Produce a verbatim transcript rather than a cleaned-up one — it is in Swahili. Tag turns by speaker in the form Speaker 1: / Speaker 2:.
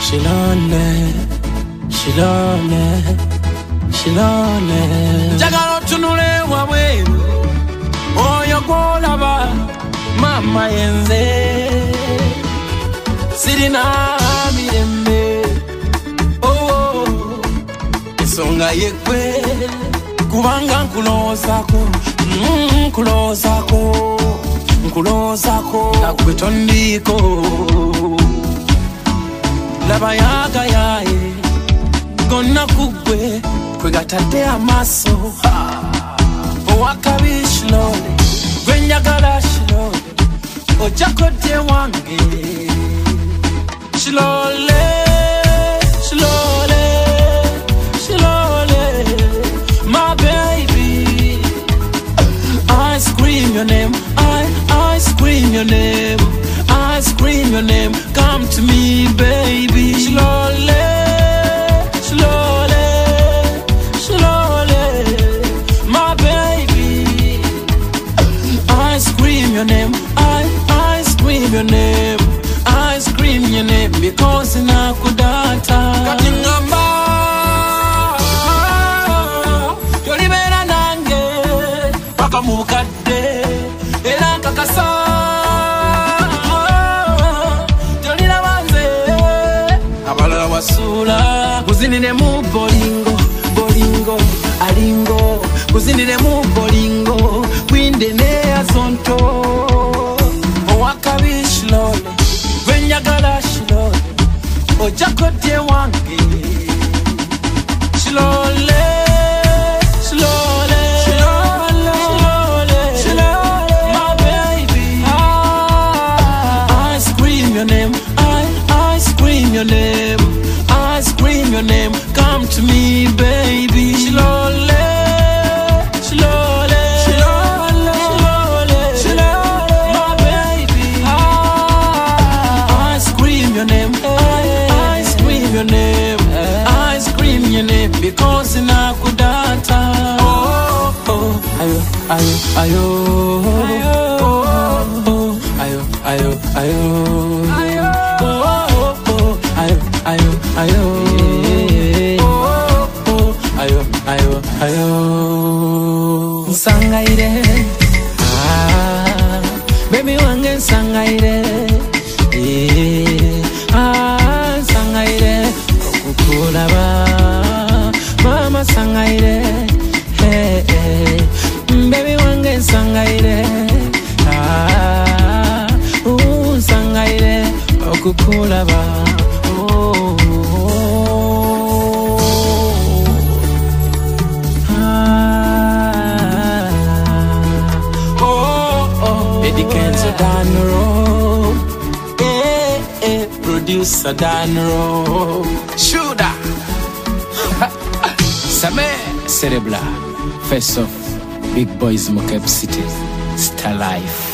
Speaker 1: She lonely, she lonely, she lonely. Jagalo tunule wawe, oyo golaba, mama yenze. Sirina mirembe, oh, isonga yekwe, kubanga nkulosako, mm, nkulosako, nkulosako, nakwetondiko. Laba yaga yae, gonna kugwe, kwegatade amaso. Owakabi shilole, gwenyagala shilole, ojako de wange. Shilole, shilole, shilole, my baby. I scream your name, I, I scream your name, I scream your name. Come to me, baby. Shilole, shilole, shilole, my baby. I scream your name, I, I scream your name, I scream your name because nakudata. Katingamba, yolibera nange, paka mukade, era kakasa. Jolina wanze, abalala wasula, kuzinire mu bolingo, bolingo, alingo, kuzinire mu bolingo, kwinde ne azonto. Owakabi shilole, gwenyagala shilole, ojako de wange. Shilole, shilole, shilole, shilole, shilole, my baby. I scream your name, I, I scream your name, I scream your name. Come to me, baby. Shilole, shilole, shilole, shilole, shilole, my baby. I scream your name, I, I scream your name, I scream your name because nakudata. Oh, oh, ayo, ayo, ayo, oh, oh, ayo, ayo, ayo, oh, oh, ayo, ayo, ayo, oh, oh, ayo, ayo, ayo. Sangaire, ah, baby wange sangaire, eh, ah, sangaire, okukulaba, mama sangaire, hey, hey, baby wange sangaire, ah, uh, sangaire, okukulaba, oh, oh, ah, oh, oh, Edikenzo Danro, eh, eh, producer Danro, Shooter, Same, Cerebla, face off, big boys Mokep City, Star Life.